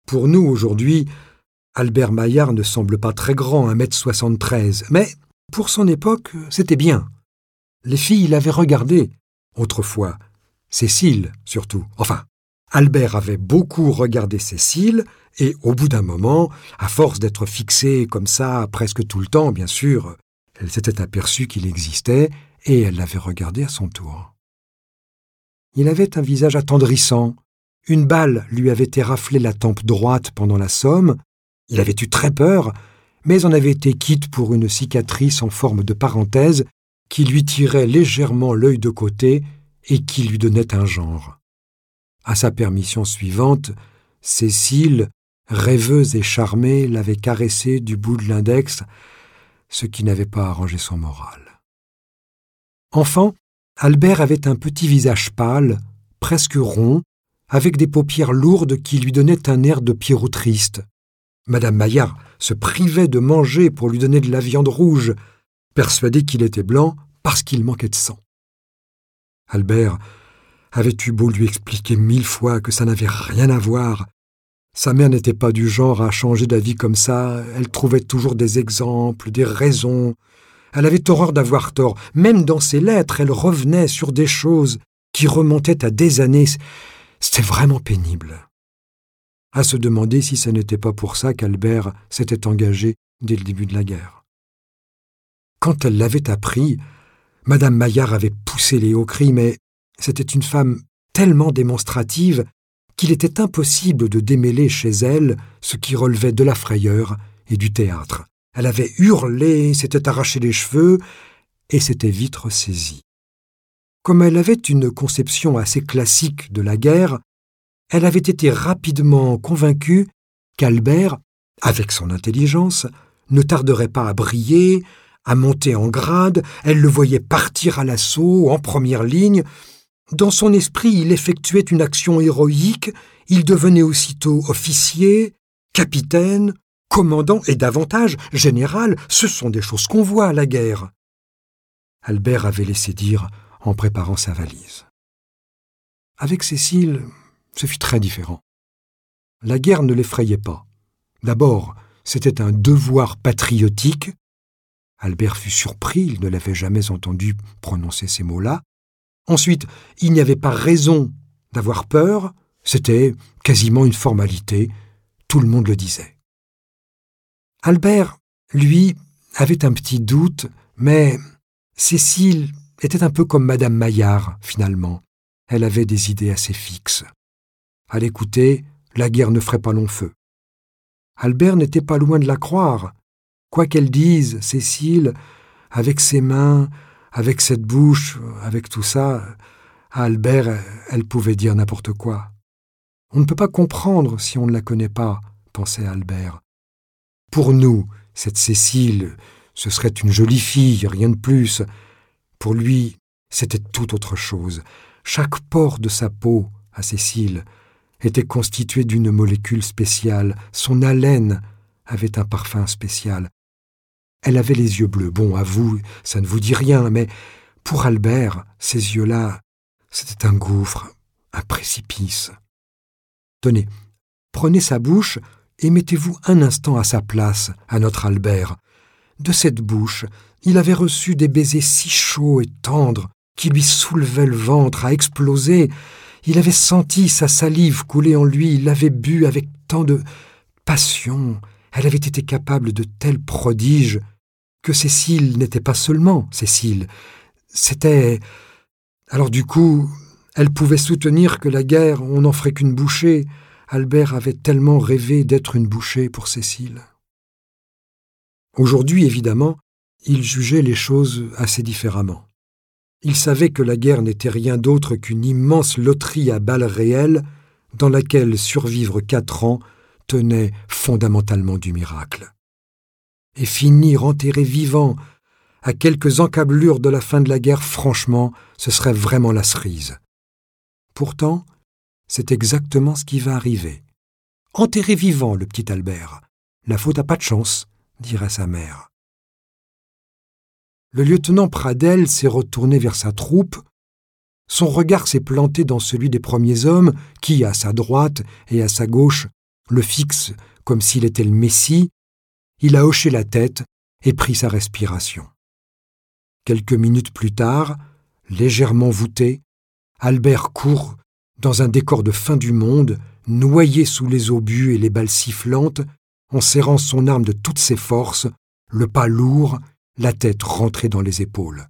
Pour nous, aujourd'hui, Albert Maillard ne semble pas très grand, 1,73 m, mais pour son époque, c'était bien. Les filles l'avaient regardé, autrefois. Cécile, surtout. Enfin, Albert avait beaucoup regardé Cécile, et au bout d'un moment, à force d'être fixée comme ça, presque tout le temps, bien sûr, elle s'était aperçue qu'il existait, et elle l'avait regardé à son tour. Il avait un visage attendrissant. Une balle lui avait éraflé la tempe droite pendant la Somme. Il avait eu très peur, mais en avait été quitte pour une cicatrice en forme de parenthèse qui lui tirait légèrement l'œil de côté et qui lui donnait un genre. À sa permission suivante, Cécile, rêveuse et charmée, l'avait caressé du bout de l'index, ce qui n'avait pas arrangé son moral. Enfant, Albert avait un petit visage pâle, presque rond, avec des paupières lourdes qui lui donnaient un air de Pierrot triste. Madame Maillard se privait de manger pour lui donner de la viande rouge, persuadée qu'il était blanc parce qu'il manquait de sang. Albert avait eu beau lui expliquer 1000 fois que ça n'avait rien à voir. Sa mère n'était pas du genre à changer d'avis comme ça, elle trouvait toujours des exemples, des raisons. Elle avait horreur d'avoir tort. Même dans ses lettres, elle revenait sur des choses qui remontaient à des années. C'était vraiment pénible. À se demander si ce n'était pas pour ça qu'Albert s'était engagé dès le début de la guerre. Quand elle l'avait appris, Madame Maillard avait poussé les hauts cris, mais c'était une femme tellement démonstrative qu'il était impossible de démêler chez elle ce qui relevait de la frayeur et du théâtre. Elle avait hurlé, s'était arraché les cheveux et s'était vite ressaisie. Comme elle avait une conception assez classique de la guerre, elle avait été rapidement convaincue qu'Albert, avec son intelligence, ne tarderait pas à briller, à monter en grade. Elle le voyait partir à l'assaut, en première ligne. Dans son esprit, il effectuait une action héroïque, il devenait aussitôt officier, capitaine, commandant et davantage général. Ce sont des choses qu'on voit à la guerre. Albert avait laissé dire en préparant sa valise. Avec Cécile, ce fut très différent. La guerre ne l'effrayait pas. D'abord, c'était un devoir patriotique. Albert fut surpris, il ne l'avait jamais entendu prononcer ces mots-là. Ensuite, il n'y avait pas raison d'avoir peur, c'était quasiment une formalité, tout le monde le disait. Albert, lui, avait un petit doute, mais Cécile était un peu comme Madame Maillard, finalement. Elle avait des idées assez fixes. À l'écouter, la guerre ne ferait pas long feu. Albert n'était pas loin de la croire. Quoi qu'elle dise, Cécile, avec ses mains, avec cette bouche, avec tout ça, à Albert, elle pouvait dire n'importe quoi. On ne peut pas comprendre si on ne la connaît pas, pensait Albert. Pour nous, cette Cécile, ce serait une jolie fille, rien de plus. Pour lui, c'était tout autre chose. Chaque pore de sa peau, à Cécile, était constitué d'une molécule spéciale. Son haleine avait un parfum spécial. Elle avait les yeux bleus. Bon, à vous, ça ne vous dit rien, mais pour Albert, ces yeux-là, c'était un gouffre, un précipice. Tenez, prenez sa bouche et mettez-vous un instant à sa place, à notre Albert. De cette bouche, il avait reçu des baisers si chauds et tendres qui lui soulevaient le ventre à exploser. Il avait senti sa salive couler en lui, il l'avait bu avec tant de passion. Elle avait été capable de tels prodiges que Cécile n'était pas seulement Cécile. C'était... Alors du coup, elle pouvait soutenir que la guerre, on n'en ferait qu'une bouchée. Albert avait tellement rêvé d'être une bouchée pour Cécile. Aujourd'hui, évidemment, il jugeait les choses assez différemment. Il savait que la guerre n'était rien d'autre qu'une immense loterie à balles réelles dans laquelle survivre 4 ans tenait fondamentalement du miracle. Et finir enterré vivant à quelques encablures de la fin de la guerre, franchement, ce serait vraiment la cerise. Pourtant, c'est exactement ce qui va arriver. Enterré vivant, le petit Albert. La faute a pas de chance, dirait sa mère. Le lieutenant Pradel s'est retourné vers sa troupe. Son regard s'est planté dans celui des premiers hommes qui, à sa droite et à sa gauche, le fixe comme s'il était le Messie, il a hoché la tête et pris sa respiration. Quelques minutes plus tard, légèrement voûté, Albert court dans un décor de fin du monde, noyé sous les obus et les balles sifflantes, en serrant son arme de toutes ses forces, le pas lourd, la tête rentrée dans les épaules.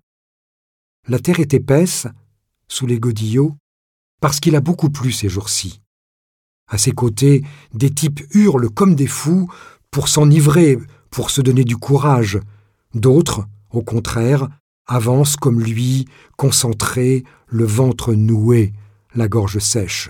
La terre est épaisse, sous les godillots, parce qu'il a beaucoup plu ces jours-ci. À ses côtés, des types hurlent comme des fous pour s'enivrer, pour se donner du courage. D'autres, au contraire, avancent comme lui, concentrés, le ventre noué, la gorge sèche.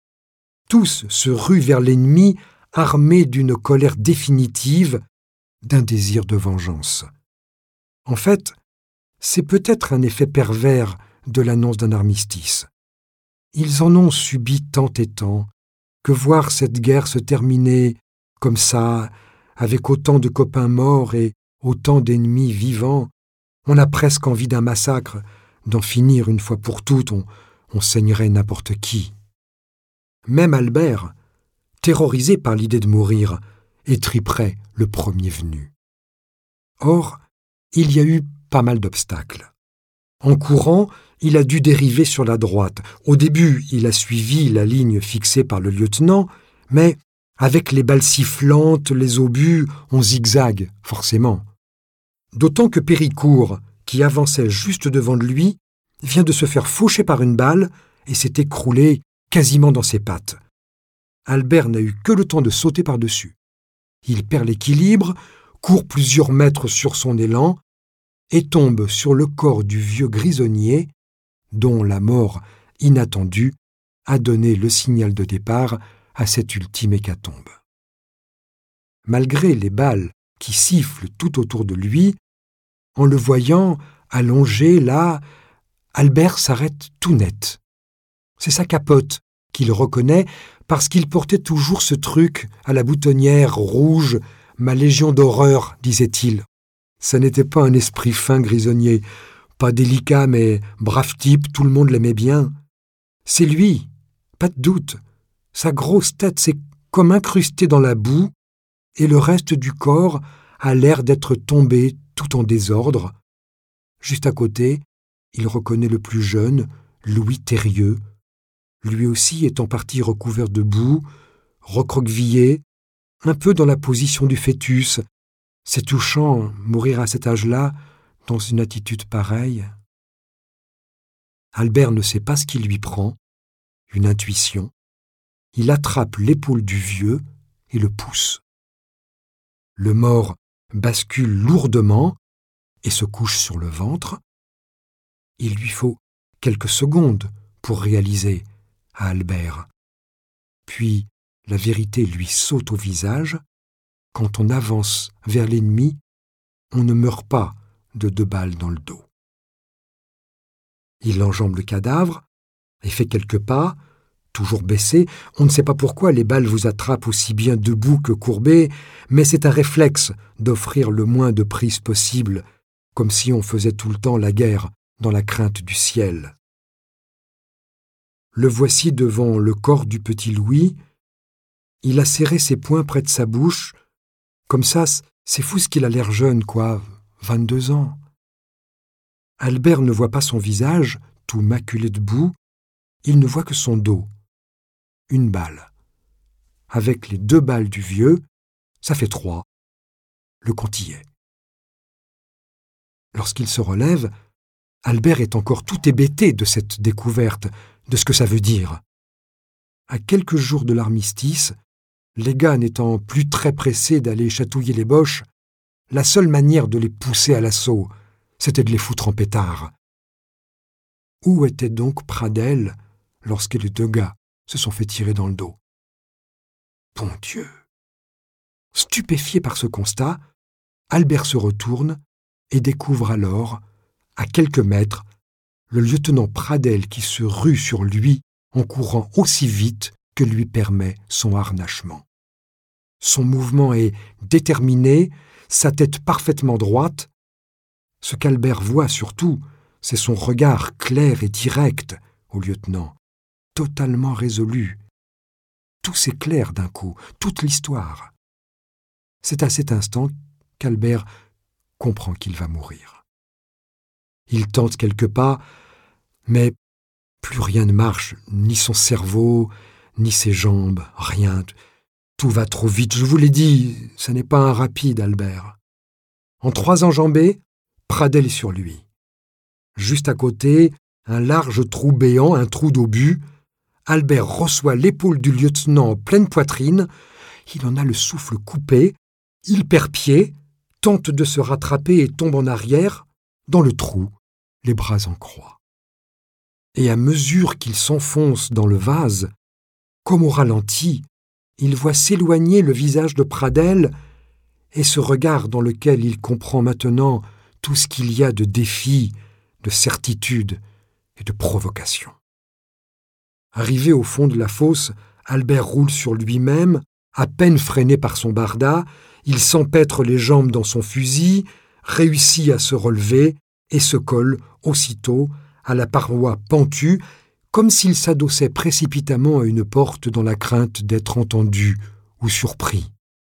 Tous se ruent vers l'ennemi, armés d'une colère définitive, d'un désir de vengeance. En fait, c'est peut-être un effet pervers de l'annonce d'un armistice. Ils en ont subi tant et tant, que voir cette guerre se terminer comme ça, avec autant de copains morts et autant d'ennemis vivants, on a presque envie d'un massacre, d'en finir une fois pour toutes, on saignerait n'importe qui. Même Albert, terrorisé par l'idée de mourir, étriperait le premier venu. Or, il y a eu pas mal d'obstacles. En courant, il a dû dériver sur la droite. Au début, il a suivi la ligne fixée par le lieutenant, mais avec les balles sifflantes, les obus, on zigzague, forcément. D'autant que Péricourt, qui avançait juste devant de lui, vient de se faire faucher par une balle et s'est écroulé quasiment dans ses pattes. Albert n'a eu que le temps de sauter par-dessus. Il perd l'équilibre, court plusieurs mètres sur son élan et tombe sur le corps du vieux grisonnier, dont la mort inattendue a donné le signal de départ à cette ultime hécatombe. Malgré les balles qui sifflent tout autour de lui, en le voyant allongé là, Albert s'arrête tout net. C'est sa capote qu'il reconnaît parce qu'il portait toujours ce truc à la boutonnière rouge, ma légion d'horreur, disait-il. Ça n'était pas un esprit fin grisonnier, pas délicat mais brave type, tout le monde l'aimait bien. C'est lui, pas de doute. Sa grosse tête s'est comme incrustée dans la boue et le reste du corps a l'air d'être tombé tout en désordre. Juste à côté, il reconnaît le plus jeune, Louis Thérieux, lui aussi est en partie recouvert de boue, recroquevillé, un peu dans la position du fœtus. C'est touchant, mourir à cet âge-là, dans une attitude pareille. Albert ne sait pas ce qui lui prend, une intuition. Il attrape l'épaule du vieux et le pousse. Le mort bascule lourdement et se couche sur le ventre. Il lui faut quelques secondes pour réaliser à Albert. Puis la vérité lui saute au visage. Quand on avance vers l'ennemi, on ne meurt pas de 2 balles dans le dos. Il enjambe le cadavre et fait quelques pas, toujours baissé. On ne sait pas pourquoi les balles vous attrapent aussi bien debout que courbé, mais c'est un réflexe d'offrir le moins de prise possible, comme si on faisait tout le temps la guerre dans la crainte du ciel. Le voici devant le corps du petit Louis. Il a serré ses poings près de sa bouche. Comme ça, c'est fou ce qu'il a l'air jeune, quoi, 22 ans. Albert ne voit pas son visage, tout maculé de boue. Il ne voit que son dos. Une balle. Avec les 2 balles du vieux, ça fait 3. Le compte y est. Lorsqu'il se relève, Albert est encore tout hébété de cette découverte, de ce que ça veut dire. À quelques jours de l'armistice, les gars n'étant plus très pressés d'aller chatouiller les boches, la seule manière de les pousser à l'assaut, c'était de les foutre en pétard. Où était donc Pradel lorsque les 2 gars se sont fait tirer dans le dos? Bon Dieu! Stupéfié par ce constat, Albert se retourne et découvre alors, à quelques mètres, le lieutenant Pradel qui se rue sur lui en courant aussi vite que lui permet son harnachement. Son mouvement est déterminé, sa tête parfaitement droite. Ce qu'Albert voit surtout, c'est son regard clair et direct au lieutenant, totalement résolu. Tout s'éclaire d'un coup, toute l'histoire. C'est à cet instant qu'Albert comprend qu'il va mourir. Il tente quelques pas, mais plus rien ne marche, ni son cerveau, ni ses jambes, rien. Tout va trop vite, je vous l'ai dit, ce n'est pas un rapide, Albert. En 3 enjambées, Pradel est sur lui. Juste à côté, un large trou béant, un trou d'obus. Albert reçoit l'épaule du lieutenant en pleine poitrine. Il en a le souffle coupé. Il perd pied, tente de se rattraper et tombe en arrière, dans le trou, les bras en croix. Et à mesure qu'il s'enfonce dans le vase, comme au ralenti, il voit s'éloigner le visage de Pradel et ce regard dans lequel il comprend maintenant tout ce qu'il y a de défi, de certitude et de provocation. Arrivé au fond de la fosse, Albert roule sur lui-même, à peine freiné par son barda, il s'empêtre les jambes dans son fusil, réussit à se relever et se colle aussitôt à la paroi pentue, comme s'il s'adossait précipitamment à une porte dans la crainte d'être entendu ou surpris.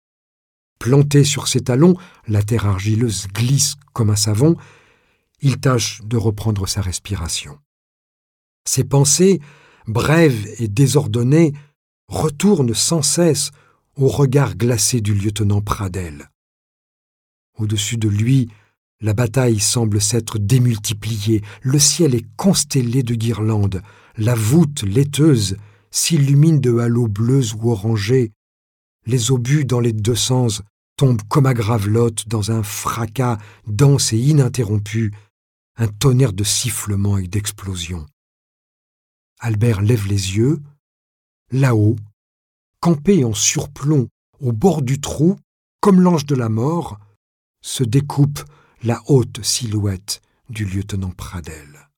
Planté sur ses talons, la terre argileuse glisse comme un savon, il tâche de reprendre sa respiration. Ses pensées, brèves et désordonnées, retournent sans cesse au regard glacé du lieutenant Pradel. Au-dessus de lui, la bataille semble s'être démultipliée, le ciel est constellé de guirlandes, la voûte laiteuse s'illumine de halos bleus ou orangés, les obus dans les 2 sens tombent comme à gravelotte dans un fracas dense et ininterrompu, un tonnerre de sifflements et d'explosions. Albert lève les yeux, là-haut, campé en surplomb au bord du trou, comme l'ange de la mort, se découpe la haute silhouette du lieutenant Pradel.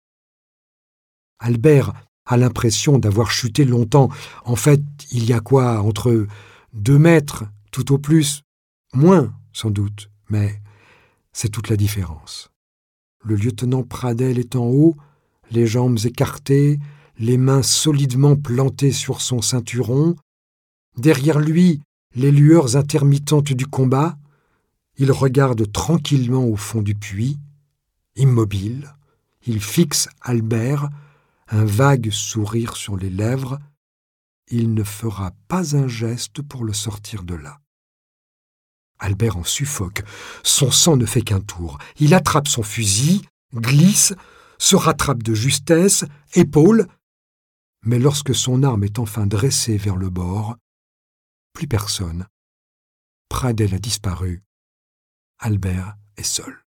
Albert a l'impression d'avoir chuté longtemps. En fait, il y a quoi, entre 2 mètres, tout au plus, moins sans doute, mais c'est toute la différence. Le lieutenant Pradel est en haut, les jambes écartées, les mains solidement plantées sur son ceinturon. Derrière lui, les lueurs intermittentes du combat. Il regarde tranquillement au fond du puits. Immobile, il fixe Albert, un vague sourire sur les lèvres. Il ne fera pas un geste pour le sortir de là. Albert en suffoque. Son sang ne fait qu'un tour. Il attrape son fusil, glisse, se rattrape de justesse, épaule. Mais lorsque son arme est enfin dressée vers le bord, plus personne. Pradel a disparu. Albert est seul.